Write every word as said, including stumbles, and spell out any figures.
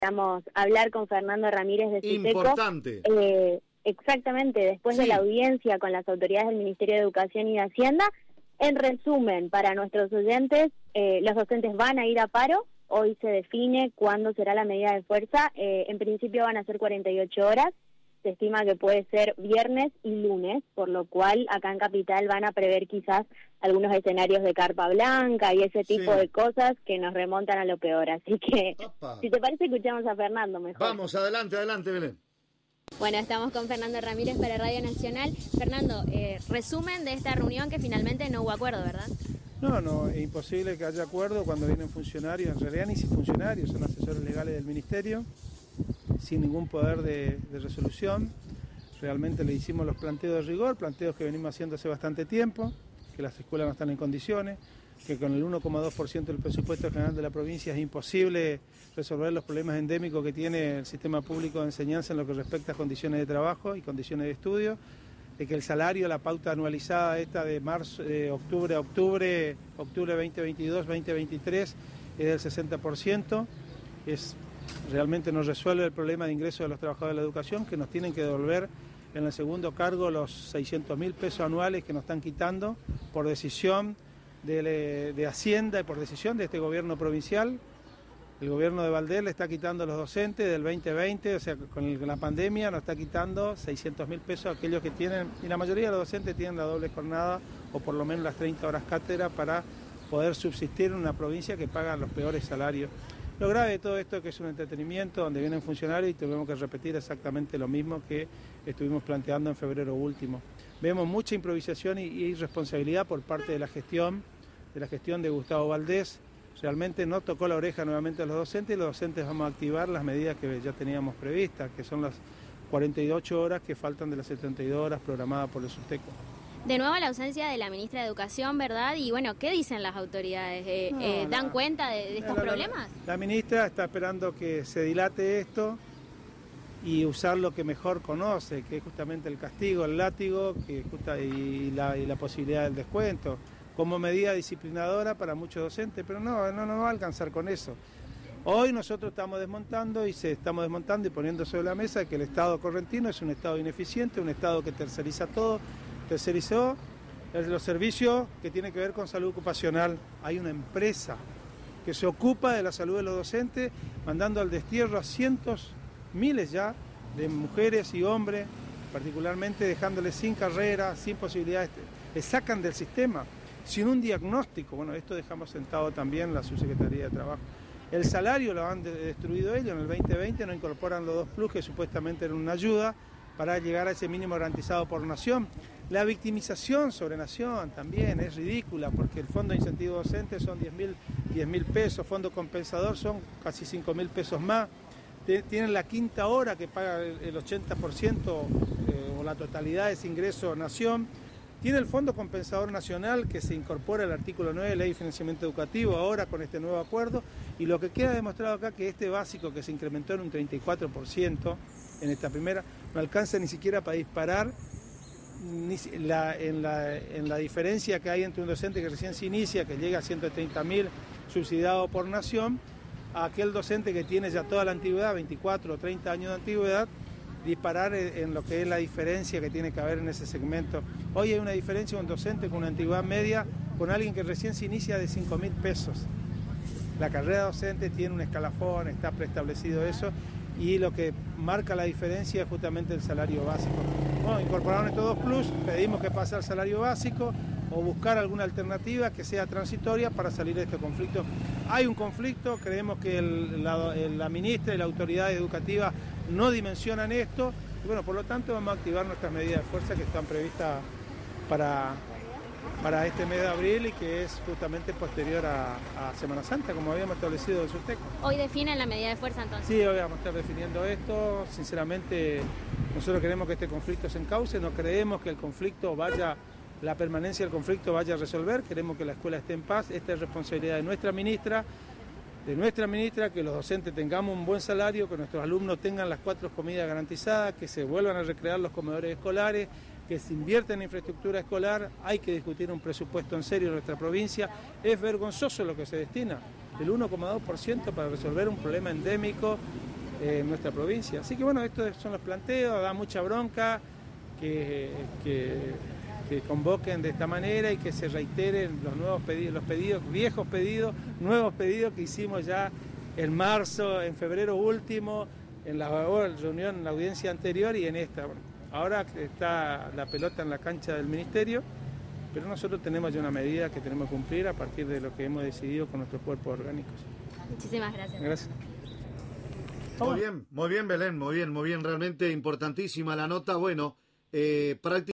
Vamos a hablar con Fernando Ramírez de Suteco. Importante. Eh, exactamente, después sí. de la audiencia con las autoridades del Ministerio de Educación y de Hacienda. En resumen, para nuestros oyentes, eh, los docentes van a ir a paro. Hoy se define cuándo será la medida de fuerza. Eh, en principio van a ser cuarenta y ocho horas. Se estima que puede ser viernes y lunes, por lo cual acá en Capital van a prever quizás algunos escenarios de carpa blanca y ese tipo sí. de cosas que nos remontan a lo peor. Así que, Opa. si te parece, escuchamos a Fernando mejor. Vamos, adelante, adelante, Belén. Bueno, estamos con Fernando Ramírez para Radio Nacional. Fernando, eh, resumen de esta reunión que finalmente no hubo acuerdo, ¿verdad? No, no, es imposible que haya acuerdo cuando vienen funcionarios, en realidad ni si funcionarios, son asesores legales del Ministerio, sin ningún poder de, de resolución. Realmente le hicimos los planteos de rigor, planteos que venimos haciendo hace bastante tiempo, que las escuelas no están en condiciones, que con el uno coma dos por ciento del presupuesto general de la provincia es imposible resolver los problemas endémicos que tiene el sistema público de enseñanza en lo que respecta a condiciones de trabajo y condiciones de estudio, de que el salario, la pauta anualizada esta de marzo, de octubre a octubre, octubre veinte veintidós, veinte veintitrés, es del sesenta por ciento, es, realmente no resuelve el problema de ingreso de los trabajadores de la educación, que nos tienen que devolver en el segundo cargo los seiscientos mil pesos anuales que nos están quitando por decisión de, de Hacienda y por decisión de este gobierno provincial. El gobierno de Valdés le está quitando a los docentes del veinte veinte, o sea, con, el, con la pandemia nos está quitando seiscientos mil pesos a aquellos que tienen, y la mayoría de los docentes tienen la doble jornada o por lo menos las treinta horas cátedra para poder subsistir en una provincia que paga los peores salarios. Lo grave de todo esto es que es un entretenimiento donde vienen funcionarios y tenemos que repetir exactamente lo mismo que estuvimos planteando en febrero último. Vemos mucha improvisación y, y irresponsabilidad por parte de la gestión, de la gestión de Gustavo Valdés. Realmente no tocó la oreja nuevamente a los docentes y los docentes vamos a activar las medidas que ya teníamos previstas, que son las cuarenta y ocho horas que faltan de las setenta y dos horas programadas por el Suteco. De nuevo la ausencia de la ministra de Educación, ¿verdad? Y bueno, ¿qué dicen las autoridades? Eh, no, eh, ¿Dan la, cuenta de, de estos la, problemas? La, la ministra está esperando que se dilate esto y usar lo que mejor conoce, que es justamente el castigo, el látigo que justa, y, la, y la posibilidad del descuento, como medida disciplinadora para muchos docentes, pero no, no nos va a alcanzar con eso. Hoy nosotros estamos desmontando y se estamos desmontando y poniendo sobre la mesa que el Estado correntino es un Estado ineficiente, un Estado que terceriza todo, tercerizó los servicios que tienen que ver con salud ocupacional. Hay una empresa que se ocupa de la salud de los docentes, mandando al destierro a cientos, miles ya, de mujeres y hombres, particularmente dejándoles sin carrera, sin posibilidades, les sacan del sistema, sin un diagnóstico. Bueno, esto dejamos sentado también la Subsecretaría de Trabajo. El salario lo han destruido ellos, en el veinte veinte no incorporan los dos plus que supuestamente eran una ayuda para llegar a ese mínimo garantizado por nación. La victimización sobre nación también es ridícula, porque el fondo de incentivo docente son diez mil pesos, fondo compensador son casi cinco mil pesos más. Tienen la quinta hora que paga el ochenta por ciento eh, o la totalidad de ese ingreso nación. Tiene el Fondo Compensador Nacional que se incorpora al artículo nueve de la Ley de Financiamiento Educativo ahora con este nuevo acuerdo, y lo que queda demostrado acá que este básico que se incrementó en un treinta y cuatro por ciento en esta primera no alcanza ni siquiera para disparar ni la, en, la, en la diferencia que hay entre un docente que recién se inicia, que llega a ciento treinta mil subsidiado por nación, a aquel docente que tiene ya toda la antigüedad, veinticuatro o treinta años de antigüedad, disparar en lo que es la diferencia que tiene que haber en ese segmento. Hoy hay una diferencia de un docente con una antigüedad media con alguien que recién se inicia de cinco mil pesos. La carrera docente tiene un escalafón, está preestablecido eso, y lo que marca la diferencia es justamente el salario básico. Bueno, incorporaron estos dos plus, pedimos que pase al salario básico o buscar alguna alternativa que sea transitoria para salir de este conflicto. Hay un conflicto, creemos que el, la, la ministra y la autoridad educativa no dimensionan esto, y bueno, por lo tanto vamos a activar nuestras medidas de fuerza que están previstas para, para este mes de abril y que es justamente posterior a, a Semana Santa, como habíamos establecido en Suteco. ¿Hoy definen la medida de fuerza entonces? Sí, hoy vamos a estar definiendo esto. Sinceramente, nosotros queremos que este conflicto se encauce, no creemos que el conflicto vaya, la permanencia del conflicto vaya a resolver, queremos que la escuela esté en paz. Esta es responsabilidad de nuestra ministra, de nuestra ministra, que los docentes tengamos un buen salario, que nuestros alumnos tengan las cuatro comidas garantizadas, que se vuelvan a recrear los comedores escolares, que se invierta en infraestructura escolar. Hay que discutir un presupuesto en serio en nuestra provincia. Es vergonzoso lo que se destina, el uno coma dos por ciento para resolver un problema endémico eh, en nuestra provincia. Así que bueno, estos son los planteos, da mucha bronca que, que, que convoquen de esta manera y que se reiteren los nuevos pedidos, los pedidos, viejos pedidos, nuevos pedidos que hicimos ya en marzo, en febrero último, en la reunión, en la audiencia anterior y en esta. Ahora está la pelota en la cancha del Ministerio, pero nosotros tenemos ya una medida que tenemos que cumplir a partir de lo que hemos decidido con nuestros cuerpos orgánicos. Muchísimas gracias. Gracias. Muy bien, muy bien, Belén, muy bien, muy bien, realmente importantísima la nota. Bueno, eh, prácticamente